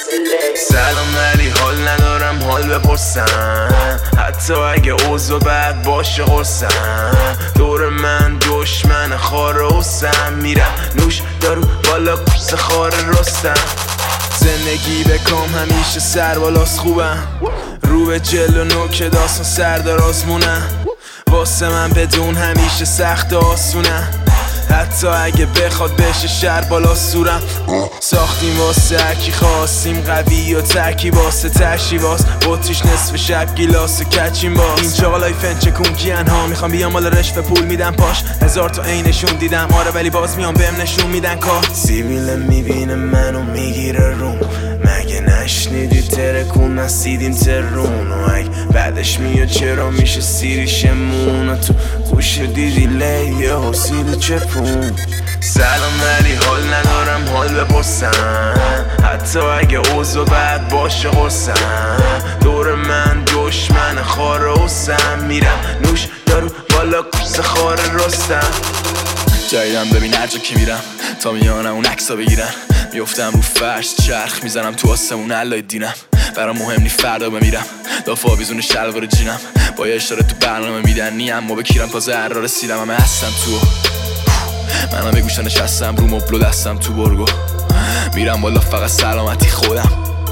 سلام ولی حال ندارم حال بپرسم، حتی اگه اوضاع بد باشه قرصم. دور من دشمن خار حسم، میرم نوش دارو بالا کوس خار رستم. زندگی بکام همیشه سر بالاست خوبم، رو به جلو نوک داستان سردار آزمونم. واسه من بدون همیشه سخت آسونم، حتی اگه بخواد بشه شر بالا سورم. ساختیم واسه هرکی خواستیم، قوی و ترکی واسه ترشی باز بطریش نصف شب گیلاس و کچیم باز. اینجا بالای فنچه کونکین ها میخوام بیام مال رشوه پول میدم پاش، هزار تا عینشون دیدم آره ولی باز میام بهم نشون میدن کار. سیبیل میبینه منو میگیره روم، مگه نشنیدی ترکون نسیدیم ترون. و اگه بعدش میاد چرا میشه سیریشمون، تو گوش دیدی لیه حسیل چپون. سلام ولی حال ندارم حال بپرسم، حتی اگه اوضاع بد باشه قرصم. دور من دشمن خار حسم، میرم نوش دارو بالا کوس خار رستم. جایدم ببین هر جا که میرم تا میانم اون عکسا بگیرن، میفتم رو فرش چرخ میزنم تو آسمون علای دینم. برام مهم نی فردا بمیرم، دافا بیزون شلوار جینم. با یه اشاره تو برنامه میدن نیم اما بکیرم تازه هر را رسیدم. همه هستم تو منم به گوشه نشستم رو مبلو دستم تو برگو، میرم بالا فقط سلامتی خودم.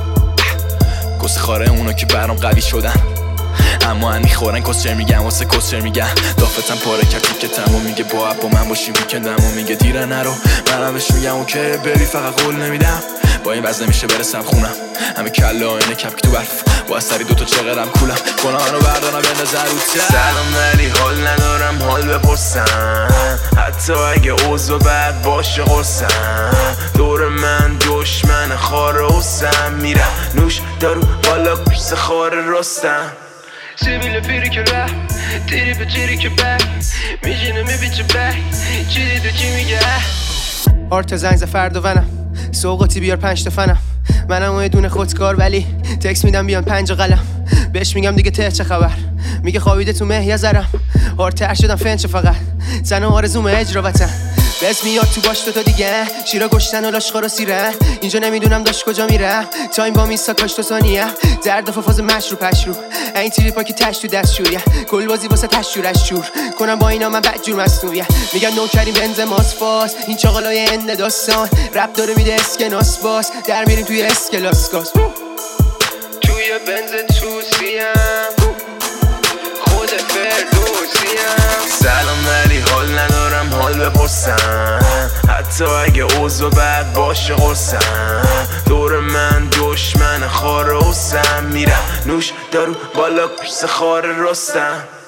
کس خاره اونا که برام قوی شدن، اما هنی خورن کسچر میگن واسه کسچر میگن. دافتم پاره کرد تیکتم و میگه با من باشی ویکندم و میگه دیره نرو. منم بهش میگم اوکی بری فقط قول نمیدم. با این وزن نمیشه برسم خونم، همه کله آینه کپک تو برف با سری دوتا چقدرم کولم. گناهانو بردارم به نظر روتر. سلام ولی حال ندارم حال بپرسم، حتی اگه اوضاع بد باشه قرصم. دور من دشمن خار حسم، میرم نوش دارو بالا کوس خار رستم. سیبیل پیری که رفت تیری به تیری که بک میجینه میبیچه بک چی دیده چی میگه. آرت زنگ فرد و ونم سوقاتی بیار 5 تا فنم. منم اون دونه خودکار ولی تکس میدم بیان 5 قلم. بهش میگم دیگه ته چه خبر، میگه خوابیده تو مه یا زرم. آرتر شدم فنچه فقط زن و آرزوم اجرا وطن. بس میاد تو باش تو دیگه شیرا گشتن و لاشخار و سیره. اینجا نمیدونم داشت کجا میره، تایم با میسا کاش تو ثانیه. درد و فاز مشروع پشرو این تریپا که تش تو دستشوریه. کل بازی واسه تشورش شور کنم با اینا من بدجور مصنوعیه. میگن نوکریم بنز ماسفاس این چاقالای اند داستان. رپ داره میده اسکناس باس در میریم توی اسکلاس گاز. توی بنز توسیم خود فردوسیم. سلام ولی حال ندارم حال بپرسم، حتی اگه اوضاع بد باشه قرصم. دور من دشمن خار حسم، میرم نوش دارو بالا کوس خار رستم.